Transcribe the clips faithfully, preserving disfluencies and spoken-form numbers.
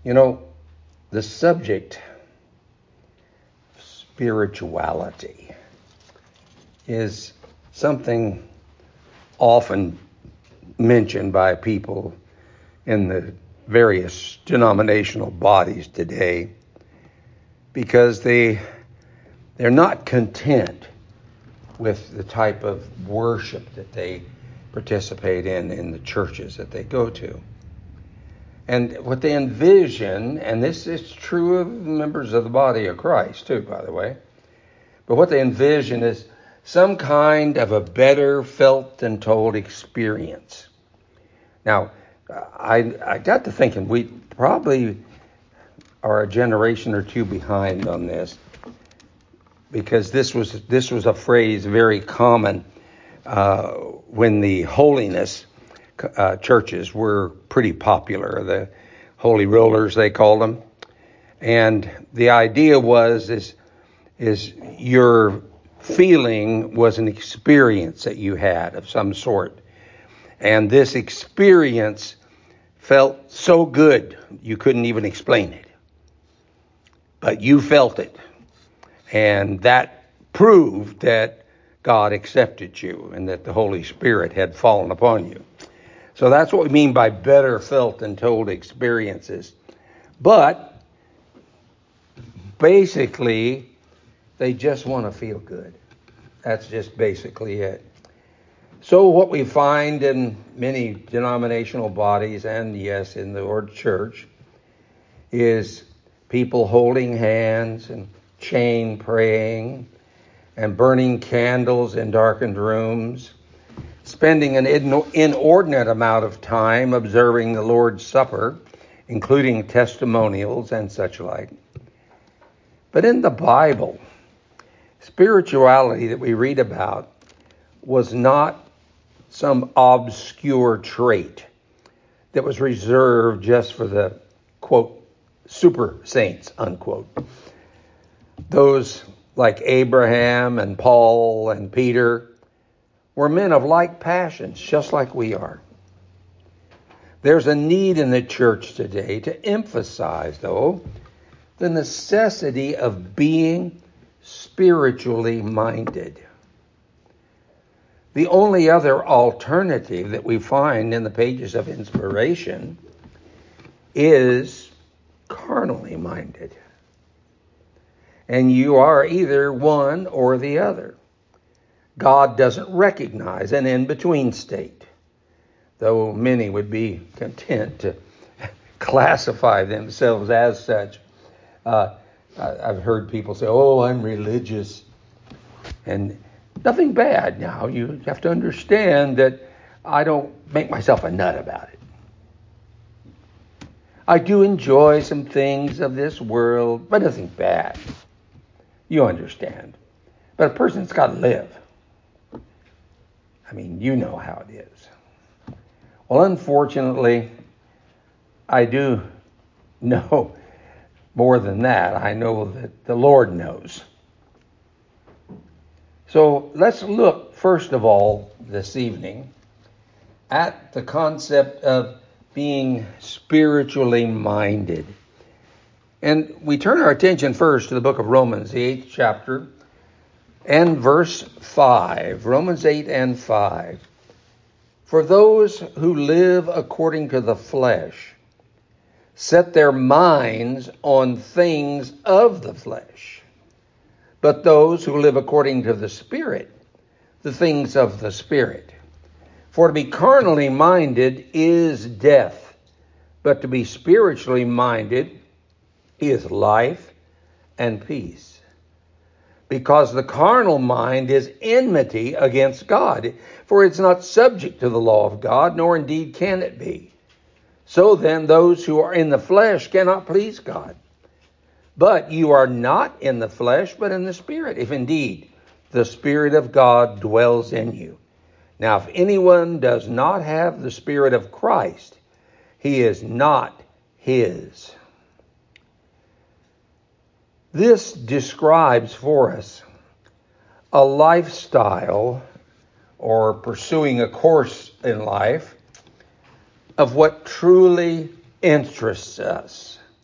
You know, the subject, spirituality, is something often mentioned by people in the various denominational bodies today because they they're not content with the type of worship that they participate in in the churches that they go to. And what they envision, and this is true of members of the body of Christ too, by the way, but what they envision is some kind of a better felt than told experience. Now, I, I got to thinking we probably are a generation or two behind on this, because this was this was a phrase very common uh, when the holiness uh, churches were pretty popular, the holy rollers they called them, and the idea was is is your feeling was an experience that you had of some sort, and this experience felt so good you couldn't even explain it, but you felt it. And that proved that God accepted you and that the Holy Spirit had fallen upon you. So that's what we mean by better felt than told experiences. But basically, they just want to feel good. That's just basically it. So what we find in many denominational bodies, and yes, in the Lord's church, is people holding hands and chain praying and burning candles in darkened rooms, spending an inordinate amount of time observing the Lord's Supper, including testimonials and such like. But in the Bible, spirituality that we read about was not some obscure trait that was reserved just for the, quote, super saints, unquote. Those like Abraham and Paul and Peter were men of like passions, just like we are. There's a need in the church today to emphasize, though, the necessity of being spiritually minded. The only other alternative that we find in the pages of inspiration is carnally minded. And you are either one or the other. God doesn't recognize an in-between state, though many would be content to classify themselves as such. Uh, I've heard people say, oh, I'm religious. And nothing bad now. You have to understand that I don't make myself a nut about it. I do enjoy some things of this world, but nothing bad. You understand. But a person's got to live. I mean, you know how it is. Well, unfortunately, I do know more than that. I know that the Lord knows. So let's look, first of all, this evening, at the concept of being spiritually minded. And we turn our attention first to the book of Romans, the eighth chapter, and verse five. Romans eight and five. For those who live according to the flesh set their minds on things of the flesh, but those who live according to the Spirit, the things of the Spirit. For to be carnally minded is death, but to be spiritually minded is life and peace. Because the carnal mind is enmity against God, for it's not subject to the law of God, nor indeed can it be. So then those who are in the flesh cannot please God. But you are not in the flesh, but in the Spirit, if indeed the Spirit of God dwells in you. Now, if anyone does not have the Spirit of Christ, he is not his. This describes for us a lifestyle or pursuing a course in life of what truly interests us.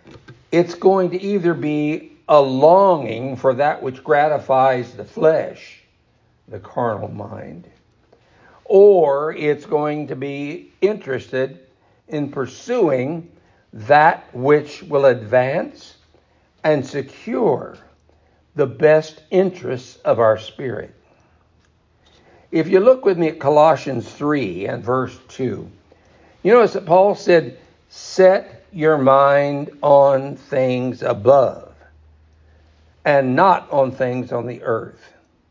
it's going to either be a longing for that which gratifies the flesh, the carnal mind, or it's going to be interested in pursuing that which will advance and secure the best interests of our spirit. If you look with me at Colossians three and verse two, you notice that Paul said, set your mind on things above and not on things on the earth.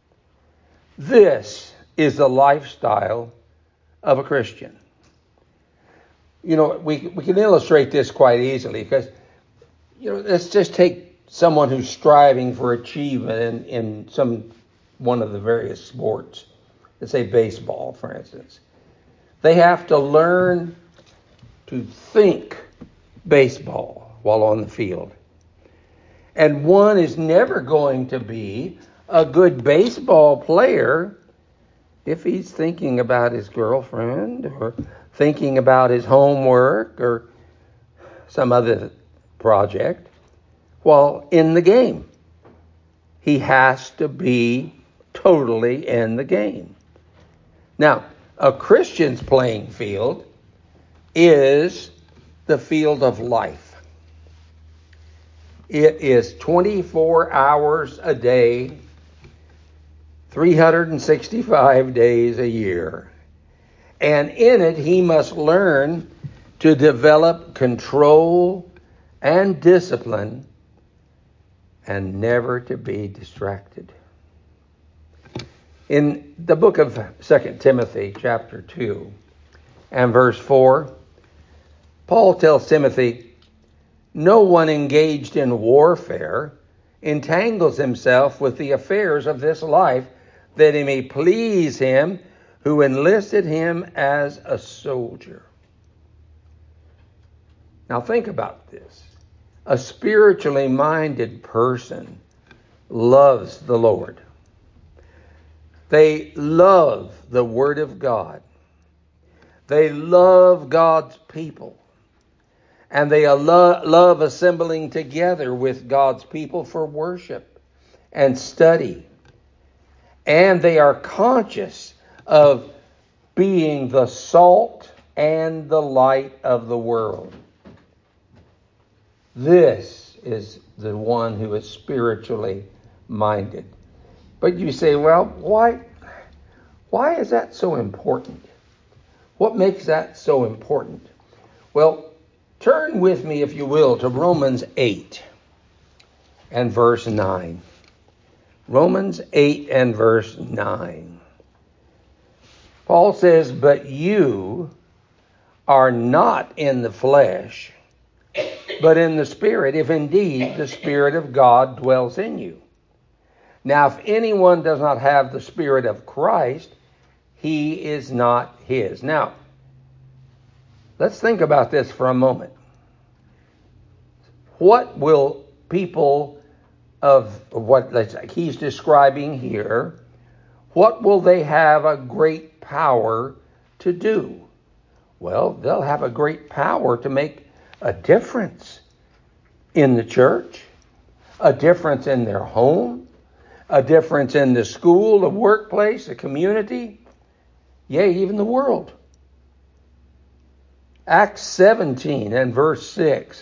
This is the lifestyle of a Christian. You know, we we can illustrate this quite easily because, you know, let's just take someone who's striving for achievement in, in some one of the various sports. Let's say baseball, for instance. They have to learn to think baseball while on the field. And one is never going to be a good baseball player if he's thinking about his girlfriend or thinking about his homework or some other project while in the game. He has to be totally in the game. Now, a Christian's playing field is the field of life. It is twenty-four hours a day, three hundred sixty-five days a year. And in it, he must learn to develop control and discipline and never to be distracted. In the book of Second Timothy, chapter two and verse four, Paul tells Timothy, no one engaged in warfare entangles himself with the affairs of this life, that he may please him who enlisted him as a soldier. Now think about this. A spiritually minded person loves the Lord. They love the Word of God. They love God's people. And they lo- love assembling together with God's people for worship and study. And they are conscious of being the salt and the light of the world. This is the one who is spiritually minded. But you say, well, why, why is that so important? What makes that so important? Well, turn with me, if you will, to Romans eight and verse nine. Romans eight and verse nine. Paul says, but you are not in the flesh, but in the Spirit, if indeed the Spirit of God dwells in you. Now, if anyone does not have the Spirit of Christ, he is not his. Now, let's think about this for a moment. What will people of what he's describing here, what will they have a great power to do? Well, they'll have a great power to make a difference in the church, a difference in their home, a difference in the school, the workplace, the community, yea, even the world. Acts seventeen and verse six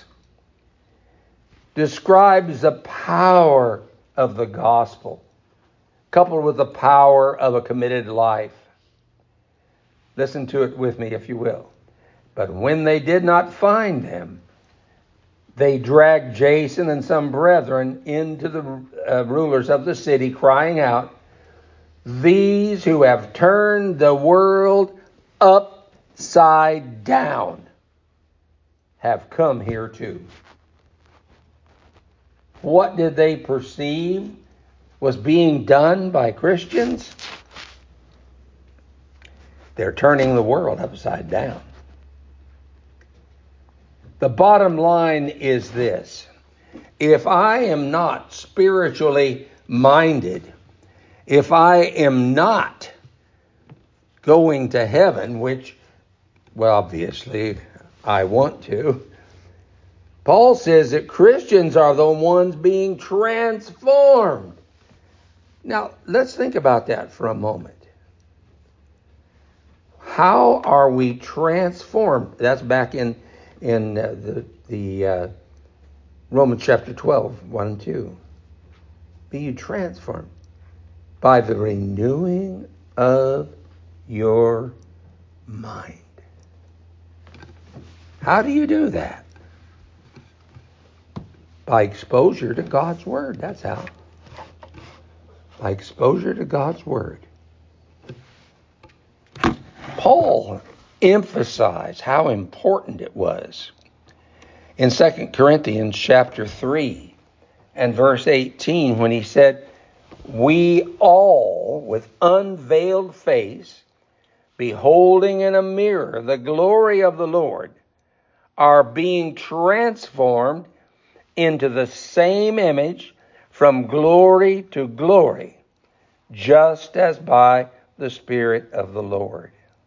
describes the power of the gospel, coupled with the power of a committed life. Listen to it with me, if you will. But when they did not find them, they dragged Jason and some brethren into the uh, rulers of the city, crying out, these who have turned the world upside down have come here too. What did they perceive was being done by Christians? They're turning the world upside down. The bottom line is this. If I am not spiritually minded, if I am not going to heaven, which, well, obviously I want to, Paul says that Christians are the ones being transformed. Now, let's think about that for a moment. How are we transformed? That's back in in uh, the the uh, Romans chapter twelve, one and two. Be you transformed by the renewing of your mind. How do you do that? By exposure to God's Word. That's how. By exposure to God's Word. Paul emphasized how important it was in Second Corinthians chapter three and verse eighteen when he said, we all with unveiled face, beholding in a mirror the glory of the Lord, are being transformed into the same image from glory to glory, just as by the Spirit of the Lord.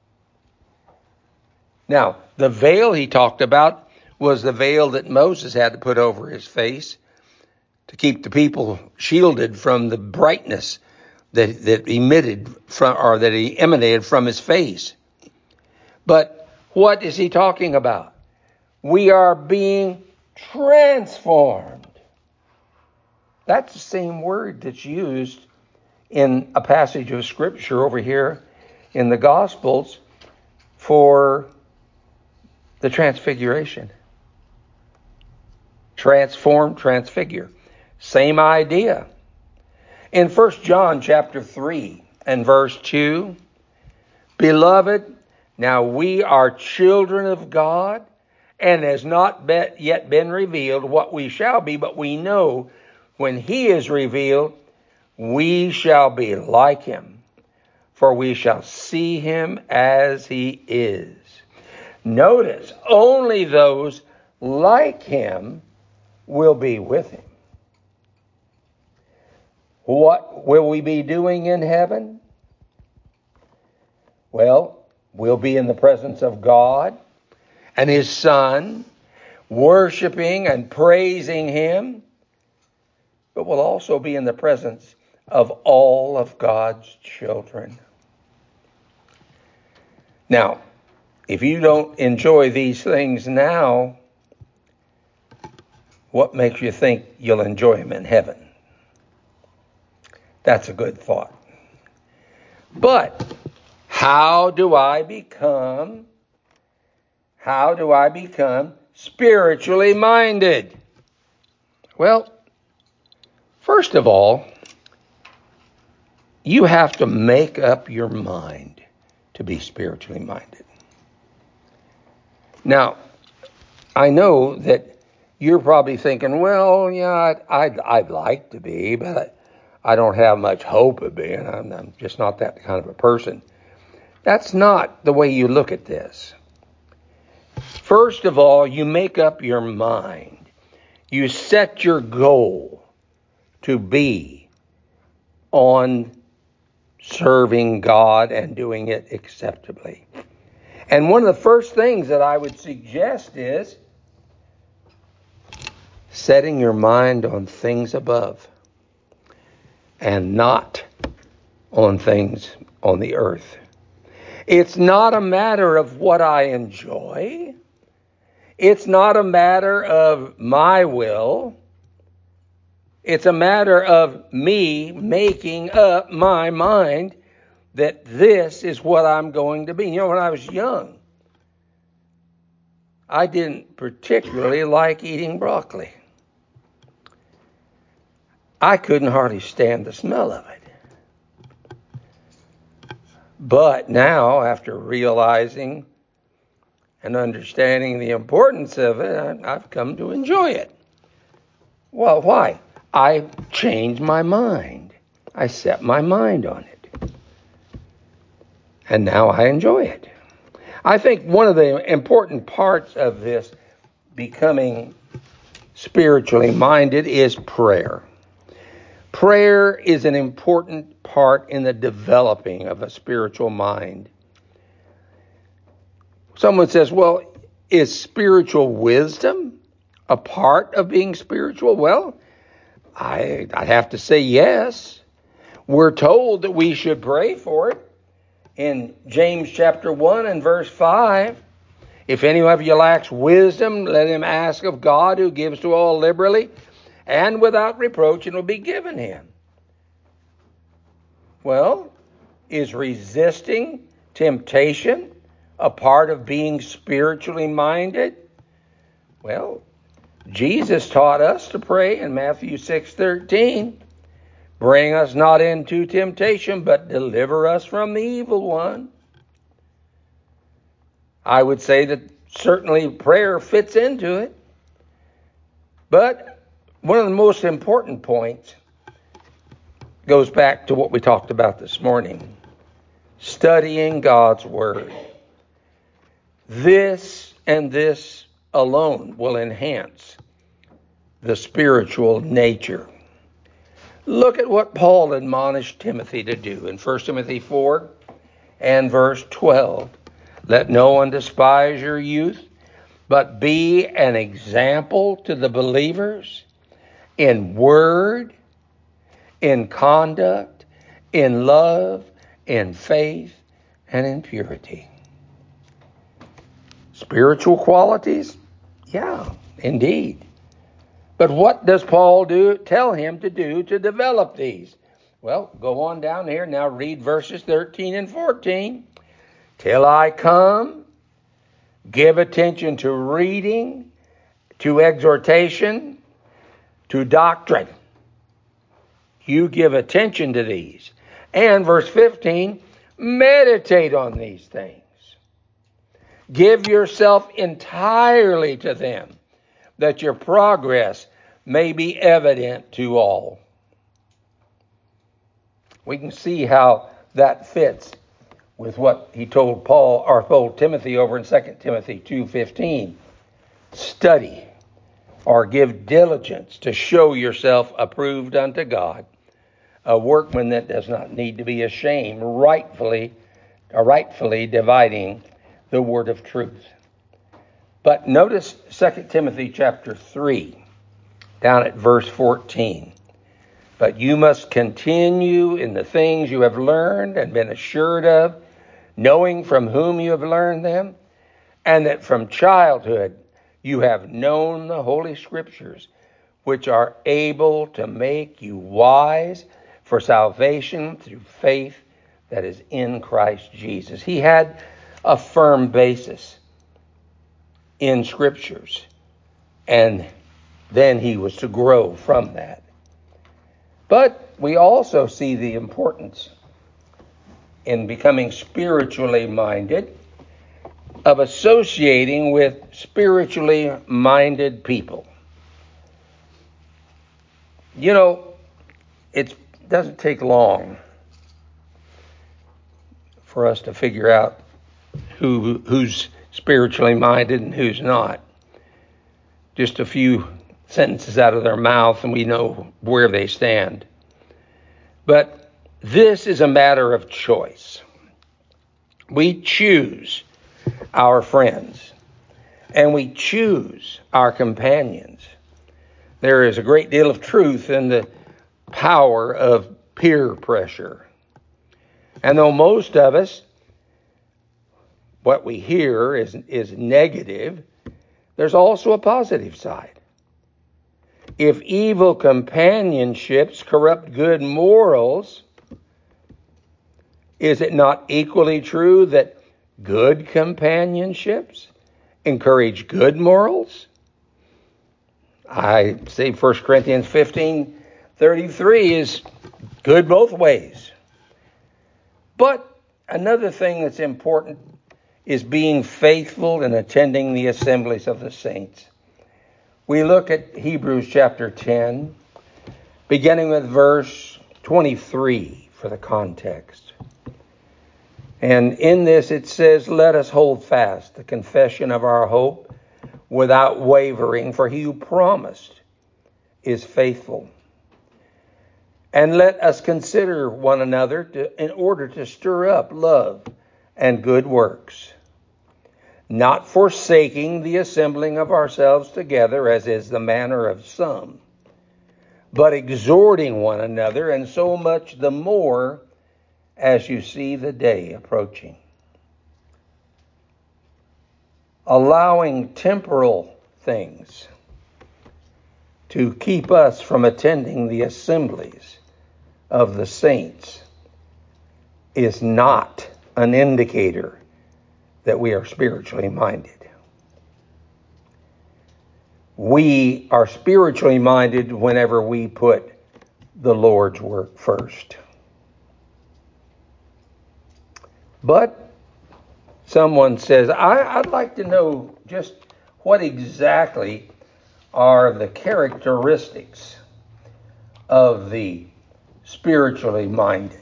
Now, the veil he talked about was the veil that Moses had to put over his face to keep the people shielded from the brightness that, that emitted from, or that he emanated from his face. But what is he talking about? We are being transformed. That's the same word that's used in a passage of Scripture over here in the Gospels for the transfiguration. Transform, transfigure. Same idea. In First John chapter three and verse two, Beloved, now we are children of God, and it has not be- yet been revealed what we shall be, but we know when he is revealed, we shall be like him, for we shall see him as he is. Notice, only those like him will be with him. What will we be doing in heaven? Well, we'll be in the presence of God and his Son, worshiping and praising him, but we'll also be in the presence of all of God's children. Now, if you don't enjoy these things now, what makes you think you'll enjoy them in heaven? That's a good thought. But how do I become, how do I become spiritually minded? Well, first of all, you have to make up your mind to be spiritually minded. Now, I know that you're probably thinking, well, yeah, I'd, I'd, I'd like to be, but I don't have much hope of being. I'm, I'm just not that kind of a person. That's not the way you look at this. First of all, you make up your mind. You set your goal to be on serving God and doing it acceptably. And one of the first things that I would suggest is setting your mind on things above and not on things on the earth. It's not a matter of what I enjoy. It's not a matter of my will. It's a matter of me making up my mind that this is what I'm going to be. You know, when I was young, I didn't particularly like eating broccoli. I couldn't hardly stand the smell of it. But now, after realizing and understanding the importance of it, I've come to enjoy it. Well, why? I changed my mind. I set my mind on it. And now I enjoy it. I think one of the important parts of this becoming spiritually minded is prayer. Prayer is an important part in the developing of a spiritual mind. Someone says, well, is spiritual wisdom a part of being spiritual? Well, I, I'd have to say yes. We're told that we should pray for it. In James chapter one and verse five, if any of you lacks wisdom, let him ask of God, who gives to all liberally and without reproach, and it will be given him. Well, is resisting temptation a part of being spiritually minded? Well, Jesus taught us to pray in Matthew six thirteen. Bring us not into temptation, but deliver us from the evil one. I would say that certainly prayer fits into it. But one of the most important points goes back to what we talked about this morning. Studying God's Word. This and this alone will enhance the spiritual nature. Look at what Paul admonished Timothy to do in First Timothy four and verse twelve. Let no one despise your youth, but be an example to the believers in word, in conduct, in love, in faith, and in purity. Spiritual qualities? Yeah, indeed. But what does Paul do? Tell him to do to develop these? Well, go on down here. Now read verses thirteen and fourteen. Till I come, give attention to reading, to exhortation, to doctrine. You give attention to these. And verse fifteen, meditate on these things. Give yourself entirely to them, that your progress may be evident to all. We can see how that fits with what he told Paul or told Timothy over in Second Timothy two fifteen. Study or give diligence to show yourself approved unto God, a workman that does not need to be ashamed, rightfully, or rightfully dividing the word of truth. But notice Second Timothy chapter three, down at verse fourteen. But you must continue in the things you have learned and been assured of, knowing from whom you have learned them, and that from childhood you have known the Holy Scriptures, which are able to make you wise for salvation through faith that is in Christ Jesus. He had a firm basis in Scriptures, and then he was to grow from that. But we also see the importance in becoming spiritually minded of associating with spiritually minded people. You know, it doesn't take long for us to figure out who who's spiritually minded and who's not. Just a few sentences out of their mouth and we know where they stand. But this is a matter of choice. We choose our friends and we choose our companions. There is a great deal of truth in the power of peer pressure. And though most of us, what we hear is, is negative, there's also a positive side. If evil companionships corrupt good morals, is it not equally true that good companionships encourage good morals? I say First Corinthians fifteen thirty-three is good both ways. But another thing that's important is being faithful in attending the assemblies of the saints. We look at Hebrews chapter ten, beginning with verse twenty-three for the context. And in this it says, let us hold fast the confession of our hope without wavering, for he who promised is faithful. And let us consider one another to, in order to stir up love and good works, not forsaking the assembling of ourselves together, as is the manner of some, but exhorting one another, and so much the more as you see the day approaching. Allowing temporal things to keep us from attending the assemblies of the saints is not an indicator that we are spiritually minded. We are spiritually minded whenever we put the Lord's work first. But someone says, I, I'd like to know just what exactly are the characteristics of the spiritually minded.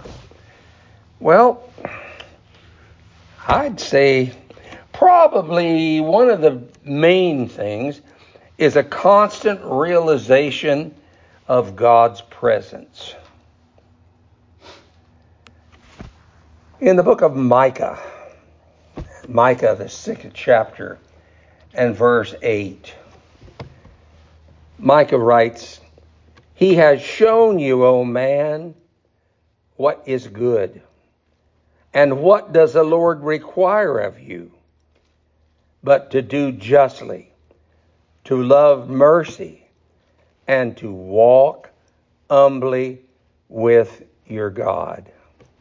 Well, I'd say probably one of the main things is a constant realization of God's presence. In the book of Micah, Micah, the sixth chapter, and verse eight, Micah writes, "He has shown you, O man, what is good. And what does the Lord require of you? But to do justly, to love mercy, and to walk humbly with your God."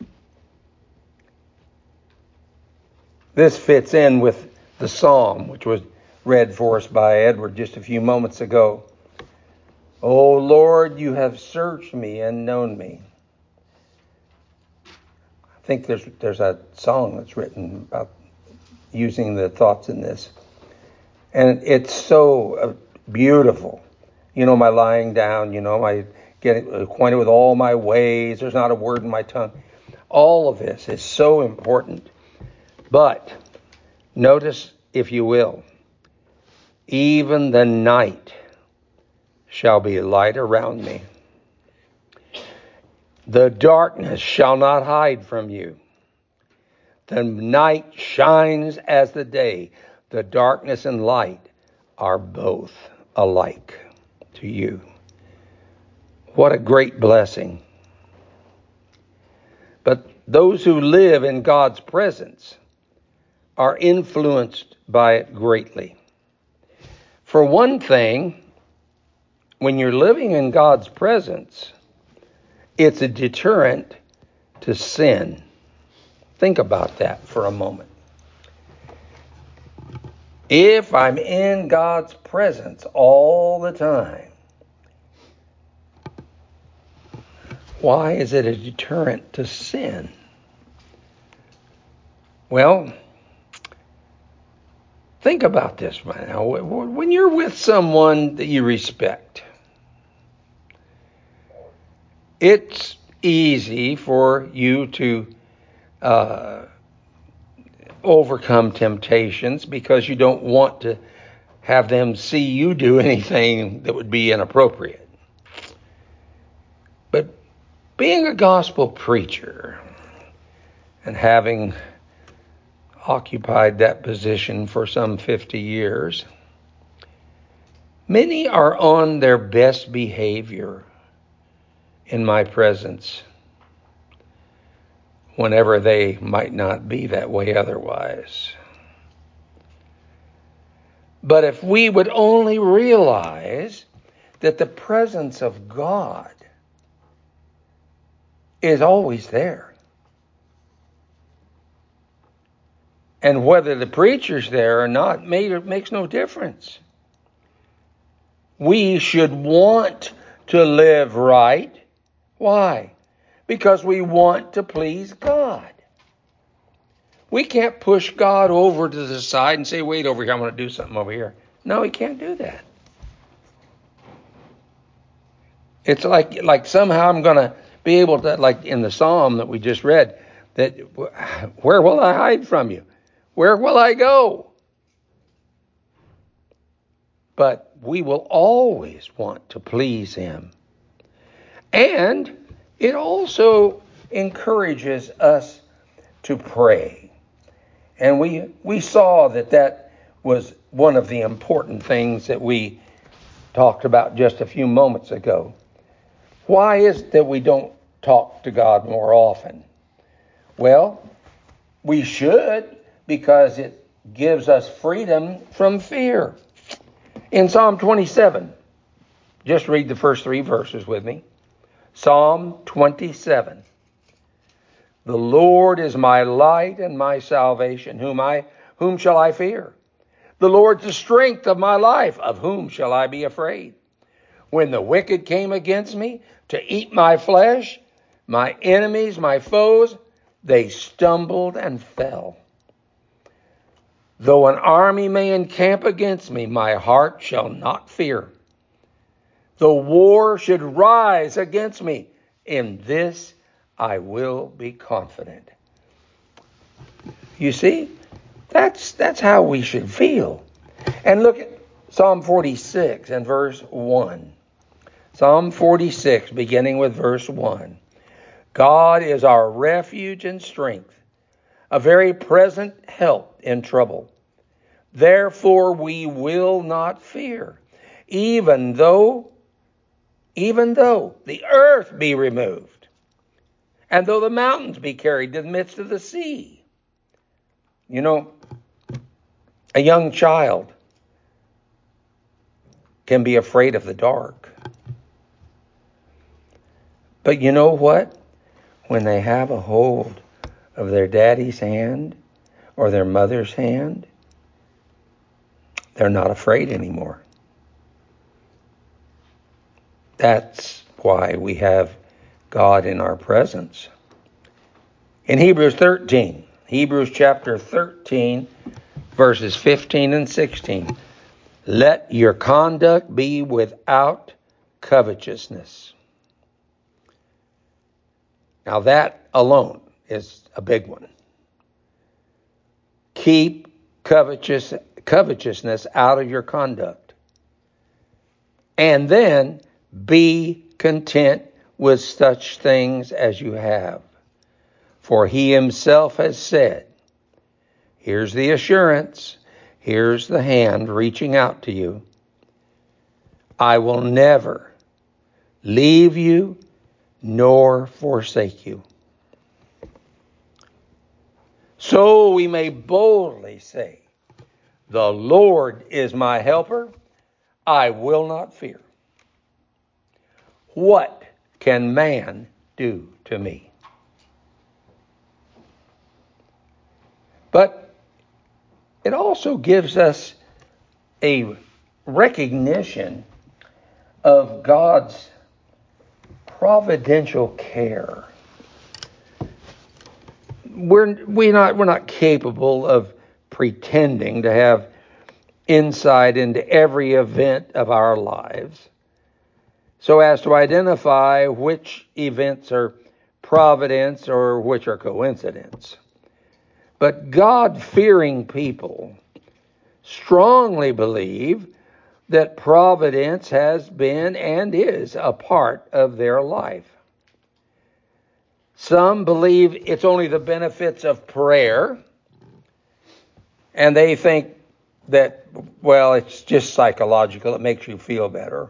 This fits in with the psalm, which was read for us by Edward just a few moments ago. "O Lord, you have searched me and known me." I think there's there's a song that's written about using the thoughts in this. And it's so uh, beautiful. You know my lying down, you know my getting acquainted with all my ways. There's not a word in my tongue. All of this is so important. But notice, if you will, even the night shall be light around me. The darkness shall not hide from you. The night shines as the day. The darkness and light are both alike to you. What a great blessing. But those who live in God's presence are influenced by it greatly. For one thing, when you're living in God's presence, it's a deterrent to sin. Think about that for a moment. If I'm in God's presence all the time, why is it a deterrent to sin? Well, think about this right now. When you're with someone that you respect, it's easy for you to uh, overcome temptations because you don't want to have them see you do anything that would be inappropriate. But being a gospel preacher and having occupied that position for some fifty years, many are on their best behavior in my presence whenever they might not be that way otherwise. But if we would only realize that the presence of God is always there, and whether the preacher's there or not makes no difference. We should want to live right. Why? Because we want to please God. We can't push God over to the side and say, wait over here, I'm going to do something over here. No, he can't do that. It's like like somehow I'm going to be able to, like in the psalm that we just read, that where will I hide from you? Where will I go? But we will always want to please him. And it also encourages us to pray. And we we saw that that was one of the important things that we talked about just a few moments ago. Why is it that we don't talk to God more often? Well, we should, because it gives us freedom from fear. In Psalm twenty-seven, just read the first three verses with me. Psalm twenty-seven. The Lord is my light and my salvation. Whom I, whom shall I fear? The Lord's the strength of my life. Of whom shall I be afraid? When the wicked came against me to eat my flesh, my enemies, my foes, they stumbled and fell. Though an army may encamp against me, my heart shall not fear. Though war should rise against me, in this I will be confident. You see, that's that's how we should feel. And look at Psalm forty-six and verse one. Psalm forty-six, beginning with verse one. God is our refuge and strength, a very present help in trouble. Therefore we will not fear, even though, even though the earth be removed, and though the mountains be carried to the midst of the sea. You know, a young child can be afraid of the dark. But you know what? When they have a hold of their daddy's hand or their mother's hand, they're not afraid anymore. That's why we have God in our presence. In Hebrews thirteen, Hebrews chapter thirteen, verses fifteen and sixteen, let your conduct be without covetousness. Now that alone is a big one. Keep covetous, covetousness out of your conduct. And then be content with such things as you have. For he himself has said, here's the assurance, here's the hand reaching out to you. I will never leave you nor forsake you. So we may boldly say, the Lord is my helper, I will not fear. What can man do to me? But it also gives us a recognition of God's providential care. We're we not we're not capable of pretending to have insight into every event of our lives, so as to identify which events are providence or which are coincidence. But God-fearing people strongly believe that providence has been and is a part of their life. Some believe it's only the benefits of prayer, and they think that, well, it's just psychological, it makes you feel better.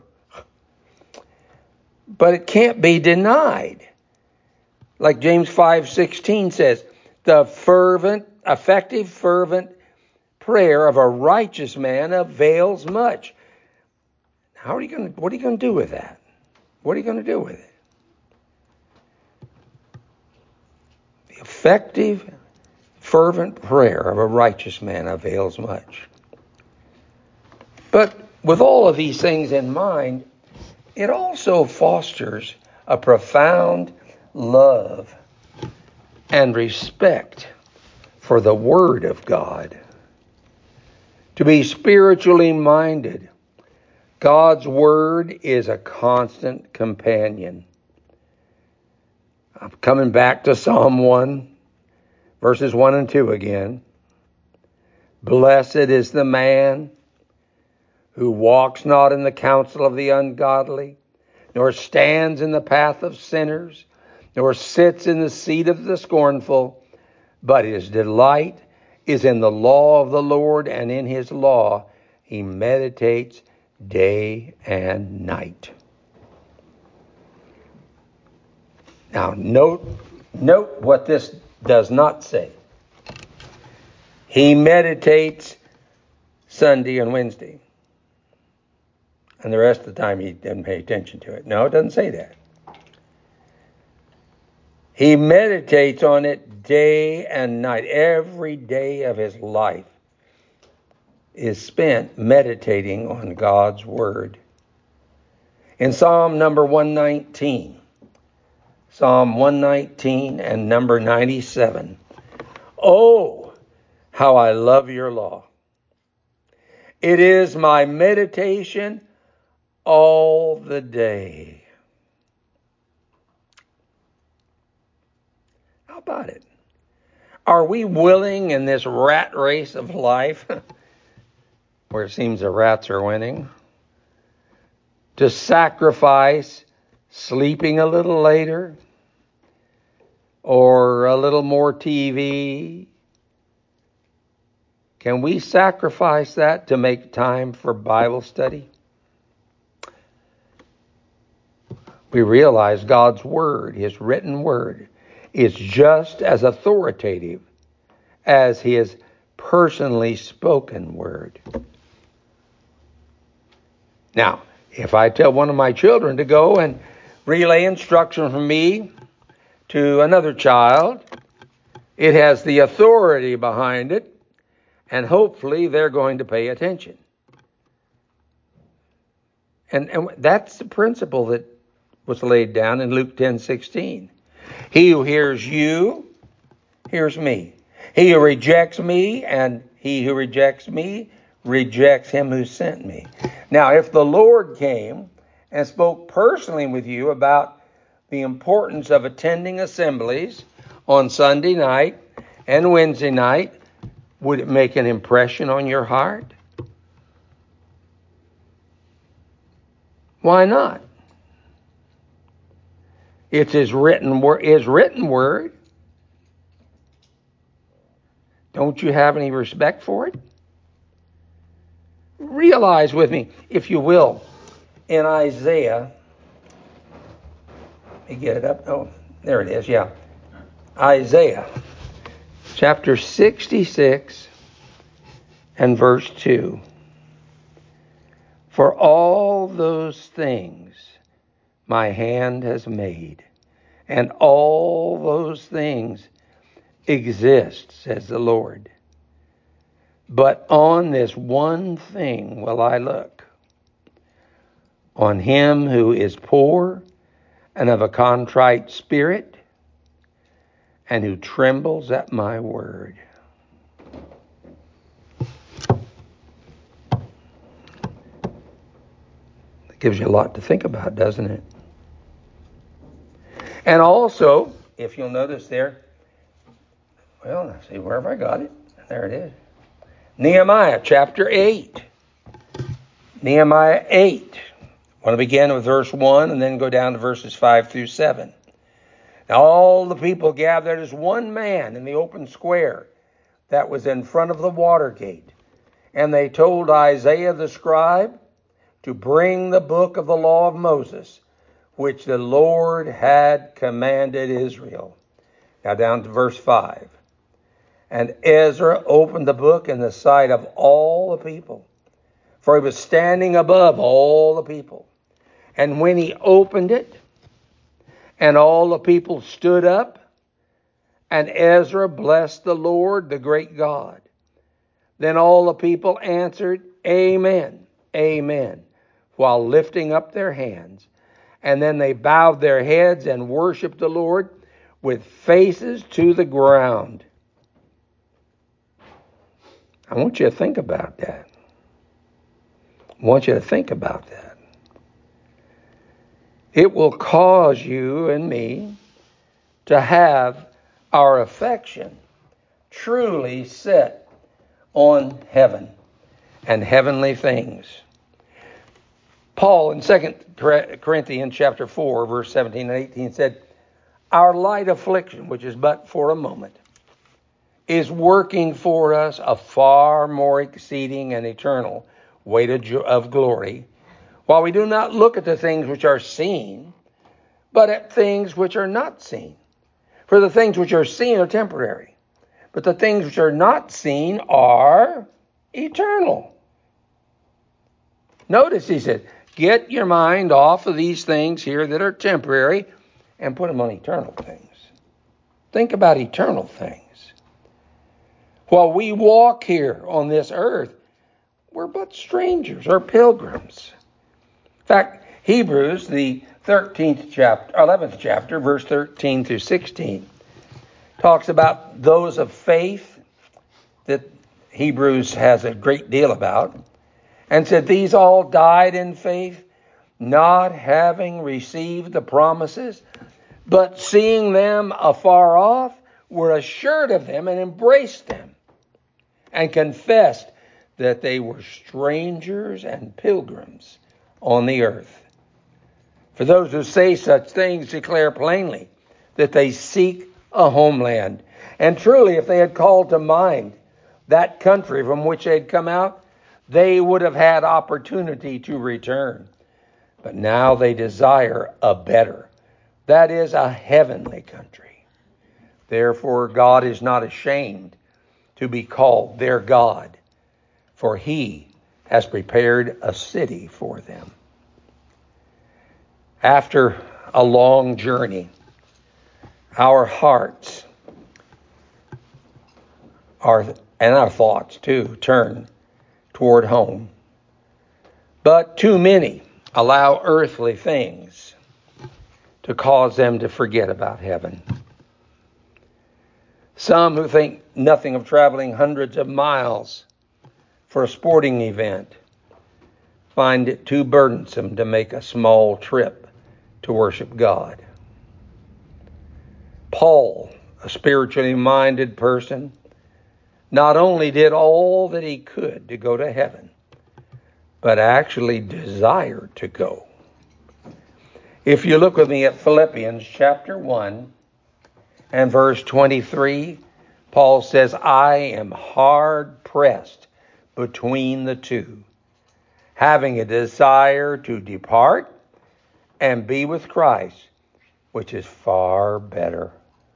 But it can't be denied. Like James five sixteen says, the fervent, effective, fervent prayer of a righteous man avails much. How are you going to, what are you going to do with that? What are you going to do with it? The effective, fervent prayer of a righteous man avails much. But with all of these things in mind, it also fosters a profound love and respect for the Word of God. To be spiritually minded, God's Word is a constant companion. I'm coming back to Psalm one, verses one and two again. Blessed is the man who walks not in the counsel of the ungodly, nor stands in the path of sinners, nor sits in the seat of the scornful, but his delight is in the law of the Lord, and in his law he meditates day and night. Now, note, note what this does not say. He meditates Sunday and Wednesday, and the rest of the time he doesn't pay attention to it. No, it doesn't say that. He meditates on it day and night. Every day of his life is spent meditating on God's Word. In Psalm number one nineteen, Psalm one nineteen and number ninety-seven, oh, how I love your law. It is my meditation all the day. How about it? Are we willing in this rat race of life, where it seems the rats are winning, to sacrifice sleeping a little later or a little more T V? Can we sacrifice that to make time for Bible study? We realize God's Word, His written Word, is just as authoritative as His personally spoken Word. Now, if I tell one of my children to go and relay instruction from me to another child, it has the authority behind it, and hopefully they're going to pay attention. And, and that's the principle that was laid down in Luke ten sixteen. He who hears you, hears me. He who rejects me, and he who rejects me, rejects him who sent me. Now, if the Lord came and spoke personally with you about the importance of attending assemblies on Sunday night and Wednesday night, would it make an impression on your heart? Why not? It's his written word. His written word. Don't you have any respect for it? Realize with me, if you will, in Isaiah, let me get it up. Oh, there it is. Yeah, Isaiah, chapter sixty-six and verse two. For all those things my hand has made, and all those things exist, says the Lord. But on this one thing will I look, on him who is poor and of a contrite spirit, and who trembles at my word. That gives you a lot to think about, doesn't it? And also, if you'll notice there, well, let's see, where have I got it? There it is. Nehemiah chapter eight. Nehemiah eight. I want to begin with verse one and then go down to verses five through seven. Now all the people gathered as one man in the open square that was in front of the water gate. And they told Isaiah the scribe to bring the book of the law of Moses, which the Lord had commanded Israel. Now down to verse five. And Ezra opened the book in the sight of all the people, for he was standing above all the people. And when he opened it, and all the people stood up, and Ezra blessed the Lord, the great God. Then all the people answered, Amen, Amen, while lifting up their hands. And then they bowed their heads and worshiped the Lord with faces to the ground. I want you to think about that. I want you to think about that. It will cause you and me to have our affection truly set on heaven and heavenly things. Paul in Second Corinthians chapter four, verse seventeen and eighteen said, Our light affliction, which is but for a moment, is working for us a far more exceeding and eternal weight of glory, while we do not look at the things which are seen, but at things which are not seen. For the things which are seen are temporary, but the things which are not seen are eternal. Notice he said, get your mind off of these things here that are temporary and put them on eternal things. Think about eternal things. While we walk here on this earth, we're but strangers or pilgrims. In fact, Hebrews, the thirteenth chapter, eleventh chapter, verse thirteen through sixteen, talks about those of faith that Hebrews has a great deal about, and said these all died in faith, not having received the promises, but seeing them afar off, were assured of them and embraced them, and confessed that they were strangers and pilgrims on the earth. For those who say such things declare plainly that they seek a homeland. And truly, if they had called to mind that country from which they had come out, they would have had opportunity to return. But now they desire a better, that is, a heavenly country. Therefore, God is not ashamed to be called their God, for he has prepared a city for them. After a long journey, our hearts are, and our thoughts too, turn toward home. But too many allow earthly things to cause them to forget about heaven. Some who think nothing of traveling hundreds of miles for a sporting event find it too burdensome to make a small trip to worship God. Paul, a spiritually minded person, not only did all that he could to go to heaven, but actually desired to go. If you look with me at Philippians chapter one and verse twenty-three, Paul says, I am hard pressed between the two, having a desire to depart and be with Christ, which is far better.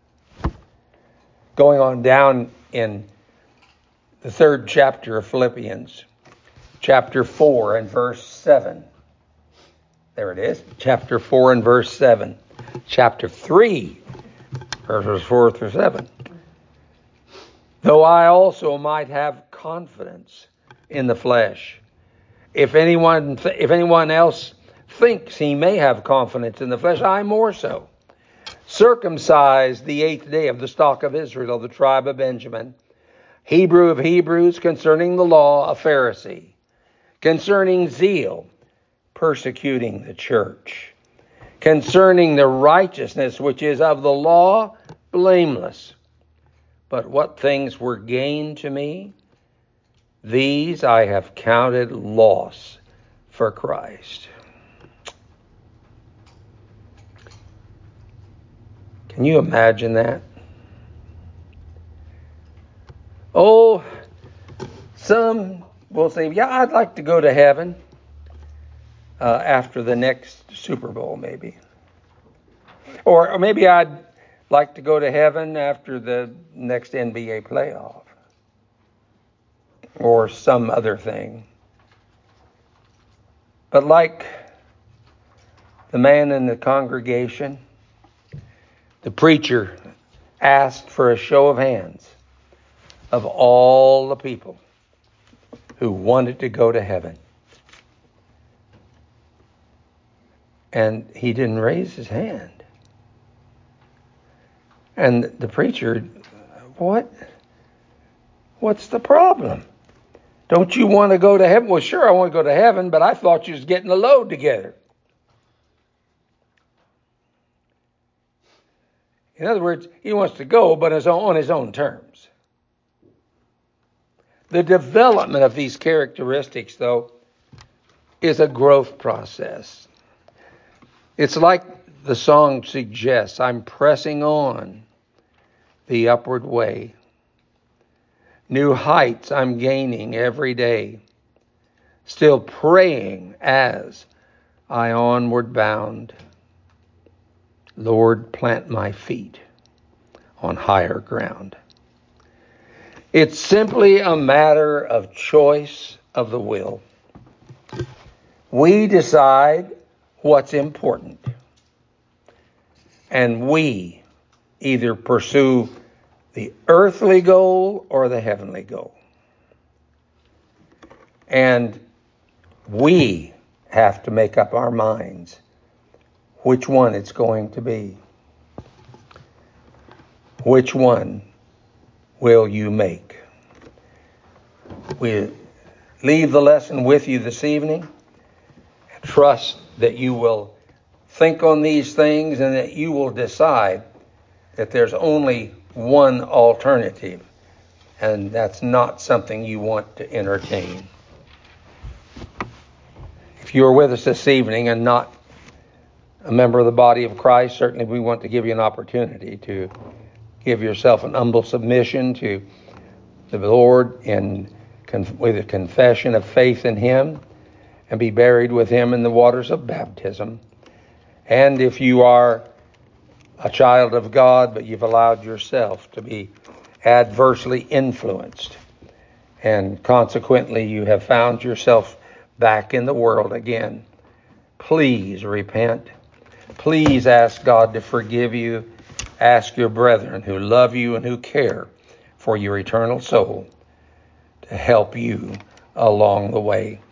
Going on down in the third chapter of Philippians, chapter four and verse seven. There it is, chapter four and verse seven. Chapter three, verses four through seven. Though I also might have confidence in the flesh, if anyone th- if anyone else thinks he may have confidence in the flesh, I more so. Circumcised the eighth day of the stock of Israel, of the tribe of Benjamin, Hebrew of Hebrews, concerning the law, a Pharisee, concerning zeal, persecuting the church, concerning the righteousness which is of the law, blameless. But what things were gain to me, these I have counted loss for Christ. Can you imagine that? Oh, some will say, yeah, I'd like to go to heaven uh, after the next Super Bowl, maybe. Or, or maybe I'd like to go to heaven after the next N B A playoff. Or some other thing. But like the man in the congregation, the preacher asked for a show of hands of all the people who wanted to go to heaven. And he didn't raise his hand. And the preacher, what? What's the problem? Don't you want to go to heaven? Well, sure, I want to go to heaven, but I thought you was getting the load together. In other words, he wants to go, but on his own terms. The development of these characteristics, though, is a growth process. It's like the song suggests, I'm pressing on the upward way. New heights I'm gaining every day. Still praying as I onward bound. Lord, plant my feet on higher ground. It's simply a matter of choice of the will. We decide what's important. And we either pursue the earthly goal or the heavenly goal. And we have to make up our minds which one it's going to be. Which one will you make? We leave the lesson with you this evening. Trust that you will think on these things and that you will decide that there's only one alternative, and that's not something you want to entertain. If you're with us this evening and not a member of the body of Christ, certainly we want to give you an opportunity to give yourself an humble submission to the Lord and with a confession of faith in Him, and be buried with Him in the waters of baptism. And if you are a child of God, but you've allowed yourself to be adversely influenced, and consequently you have found yourself back in the world again, please repent. Please ask God to forgive you. Ask your brethren who love you and who care for your eternal soul to help you along the way.